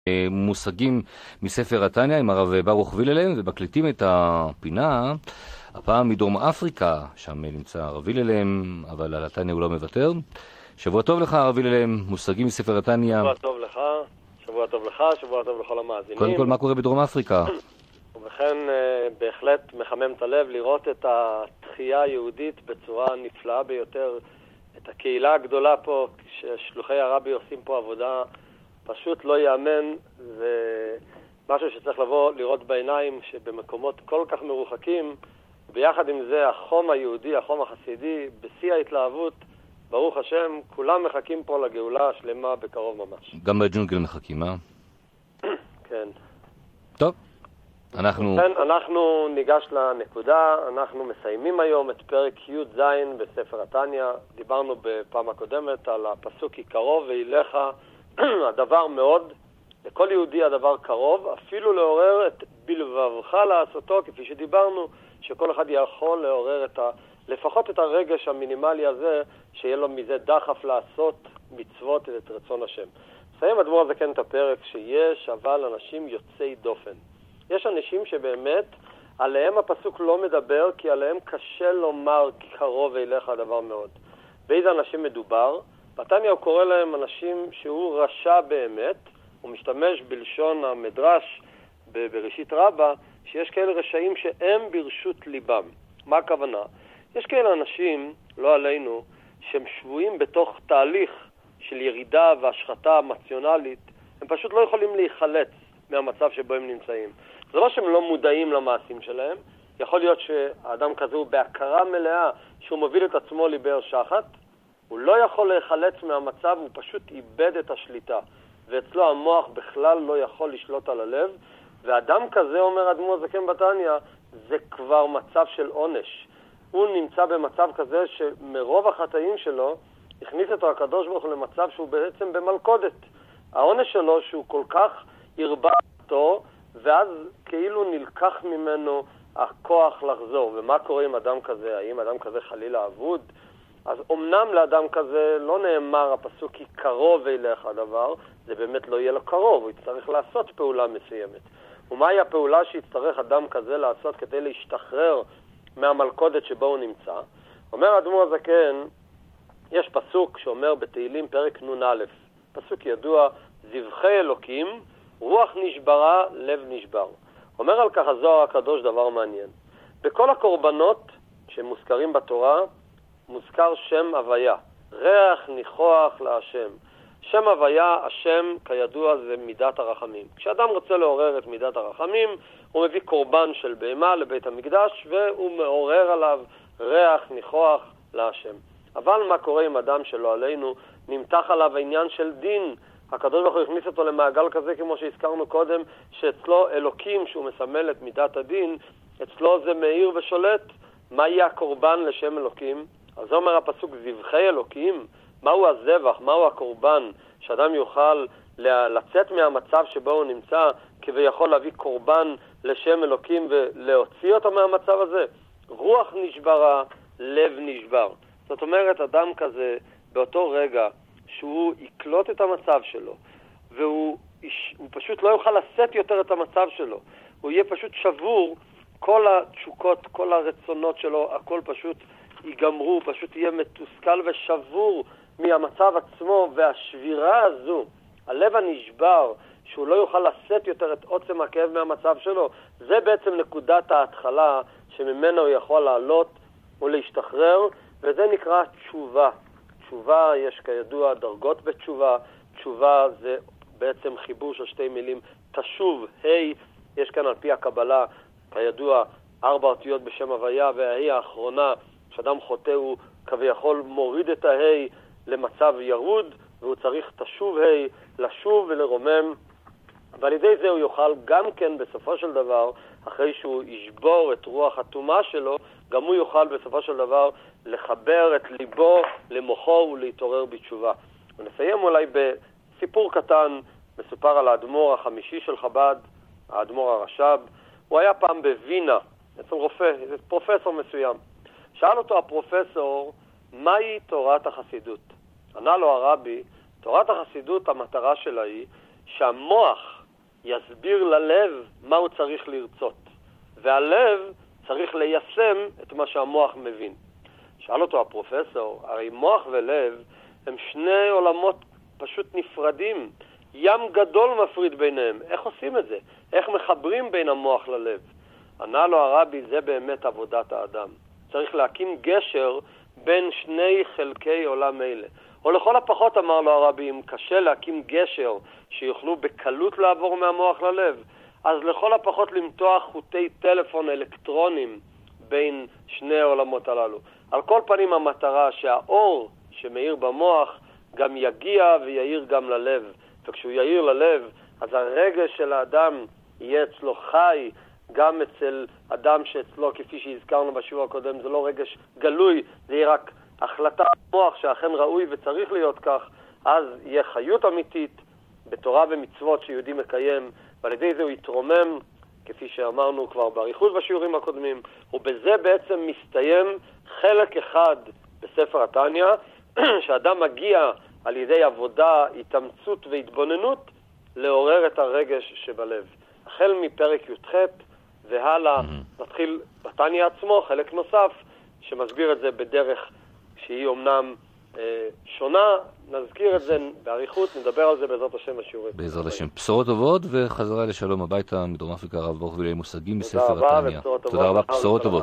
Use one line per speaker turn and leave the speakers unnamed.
מושגים מספר התניא עם הרב ברוך ויללם, ובקליטים את הפינה, הפעם מדרום אפריקה, שם נמצא הרב ויללם, אבל על התניא הוא לא מוותר. שבוע טוב לך הרב ויללם, מושגים מספר התניא.
שבוע טוב לך, שבוע טוב לך, שבוע טוב לכל המאזינים.
קודם כל, מה קורה בדרום אפריקה?
ובכן, בהחלט מחמם את הלב לראות את התחייה היהודית בצורה נפלאה ביותר, את הקהילה הגדולה פה, ששלוחי הרבי עושים פה עבודה פשוט לא יאמן, ומשהו שצריך לבוא לראות בעיניים, שבמקומות כל כך מרוחקים, ביחד עם זה החום היהודי, החום החסידי, בשיא ההתלהבות, ברוך השם, כולם מחכים פה לגאולה השלמה בקרוב ממש.
גם בג'ונגל מחכים, אה?
כן.
טוב,
אנחנו ניגש לנקודה, אנחנו מסיימים היום את פרק י' ז' בספר התניא. דיברנו בפעם הקודמת על הפסוק כי קרוב ואליך, הדבר מאוד, לכל יהודי הדבר קרוב, אפילו לעורר את בלבבך לעשותו, כפי שדיברנו, שכל אחד יכול לעורר לפחות את הרגש המינימלי הזה, שיהיה לו מזה דחף לעשות מצוות את רצון השם. מסיים אדמו"ר הזקן את הפרק שיש אבל אנשים יוצאי דופן. יש אנשים שבאמת עליהם הפסוק לא מדבר, כי עליהם קשה לומר קרוב אליך הדבר מאוד. באיזה אנשים מדובר? בתניא הוא קורא להם אנשים שהוא רשע באמת, הוא משתמש בלשון המדרש בראשית רבה, שיש כאלה רשעים שהם ברשות ליבם. מה הכוונה? יש כאלה אנשים, לא עלינו, שהם שבויים בתוך תהליך של ירידה והשחתה אמוציונלית, הם פשוט לא יכולים להיחלץ מהמצב שבו הם נמצאים. זה לא שהם לא מודעים למעשים שלהם, יכול להיות שהאדם כזה הוא בהכרה מלאה שהוא מוביל את עצמו לבאר שחת, הוא לא יכול להיחלץ מהמצב, הוא פשוט איבד את השליטה, ואצלו המוח בכלל לא יכול לשלוט על הלב, ואדם כזה, אומר אדמו"ר הזקן בתניא, זה כבר מצב של עונש. הוא נמצא במצב כזה שמרוב החטאים שלו הכניס את הקדוש ברוך הוא למצב שהוא בעצם במלכודת. העונש שלו שהוא כל כך ירבה אותו, ואז כאילו נלקח ממנו הכוח לחזור. ומה קורה עם אדם כזה? האם אדם כזה חלילה אבוד? אז אומנם לאדם כזה לא נאמר הפסוק כי קרוב אליך הדבר, זה באמת לא יהיה לו קרוב, הוא יצטרך לעשות פעולה מסוימת. ומהי הפעולה שיצטרך אדם כזה לעשות כדי להשתחרר מהמלכודת שבו הוא נמצא? אומר אדמו"ר הזקן, יש פסוק שאומר בתהילים פרק נ"א, פסוק ידוע, זבחי אלוקים, רוח נשברה, לב נשבר. אומר על כך הזוהר הקדוש דבר מעניין. בכל הקורבנות שמוזכרים בתורה, מוזכר שם הוויה, ריח ניחוח להשם. שם הוויה, השם, כידוע, זה מידת הרחמים. כשאדם רוצה לעורר את מידת הרחמים, הוא מביא קורבן של בהמה לבית המקדש, והוא מעורר עליו ריח ניחוח להשם. אבל מה קורה עם אדם שלא עלינו? נמתח עליו העניין של דין. הקדוש ברוך הוא הכניס אותו למעגל כזה, כמו שהזכרנו קודם, שאצלו אלוקים, שהוא מסמל את מידת הדין, אצלו זה מאיר ושולט. מה יהיה הקורבן לשם אלוקים? אז אומר הפסוק, זבחי אלוקים, מהו הזבח, מהו הקורבן, שאדם יוכל לצאת מהמצב שבו הוא נמצא, כביכול להביא קורבן לשם אלוקים ולהוציא אותו מהמצב הזה? רוח נשברה, לב נשבר. זאת אומרת, אדם כזה, באותו רגע שהוא יקלוט את המצב שלו, והוא פשוט לא יוכל לשאת יותר את המצב שלו, הוא יהיה פשוט שבור, כל התשוקות, כל הרצונות שלו, הכל פשוט ייגמרו, פשוט יהיה מתוסכל ושבור מהמצב עצמו, והשבירה הזו, הלב הנשבר, שהוא לא יוכל לשאת יותר את עוצם הכאב מהמצב שלו, זה בעצם נקודת ההתחלה שממנו הוא יכול לעלות ולהשתחרר, וזה נקרא תשובה. תשובה, יש כידוע דרגות בתשובה. תשובה זה בעצם חיבור של שתי מילים, תשוב, היי, יש כאן על פי הקבלה, כידוע, 4 אותיות בשם הוויה, וההי האחרונה, כשאדם חוטא הוא כביכול מוריד את ההי למצב ירוד, והוא צריך תשוב היי, לשוב ולרומם, ועל ידי זה הוא יוכל גם כן בסופו של דבר, אחרי שהוא ישבור את רוח התומה שלו, גם הוא יוכל בסופו של דבר לחבר את ליבו למוחו ולהתעורר בתשובה. ונסיים אולי בסיפור קטן, מסופר על האדמו"ר החמישי של חב"ד, האדמו"ר הרש"ב. הוא היה פעם בווינה, אצל רופא, פרופסור מסוים. שאל אותו הפרופסור, מהי תורת החסידות? ענה לו הרבי, תורת החסידות, המטרה שלה היא שהמוח יסביר ללב מה הוא צריך לרצות, והלב צריך ליישם את מה שהמוח מבין. שאל אותו הפרופסור, הרי מוח ולב הם שני עולמות פשוט נפרדים, ים גדול מפריד ביניהם. איך עושים את זה? איך מחברים בין המוח ללב? ענה לו הרבי, זה באמת עבודת האדם. צריך להקים גשר בין שני חלקי עולם אלה. או לכל הפחות, אמר לו הרבי, אם קשה להקים גשר שיוכלו בקלות לעבור מהמוח ללב, אז לכל הפחות למתוח חוטי טלפון אלקטרונים בין שני העולמות הללו. על כל פנים המטרה שהאור שמאיר במוח גם יגיע ויעיר גם ללב. וכשהוא יעיר ללב, אז הרגש של האדם יהיה אצלו חי, גם אצל אדם שאצלו, כפי שהזכרנו בשיעור הקודם, זה לא רגש גלוי, זה יהיה רק החלטה במוח שאכן ראוי וצריך להיות כך, אז יהיה חיות אמיתית בתורה ומצוות שיהודי מקיים, ועל ידי זה הוא יתרומם, כפי שאמרנו כבר באריכות בשיעורים הקודמים, ובזה בעצם מסתיים חלק אחד בספר התניא, שאדם מגיע על ידי עבודה, התאמצות והתבוננות, לעורר את הרגש שבלב. החל מפרק י"ח והלאה, נתחיל בתניא עצמו, חלק נוסף, שמסביר את זה בדרך שהיא אומנם שונה, נזכיר את זה באריכות, נדבר על זה בעזרת השם בשיעורים.
בעזרת השם. בשורות טובות וחזרה לשלום הביתה מדרום אפריקה, הרב ברוך וילהלם מושגים בספר התניא. תודה רבה, בשורות טובות.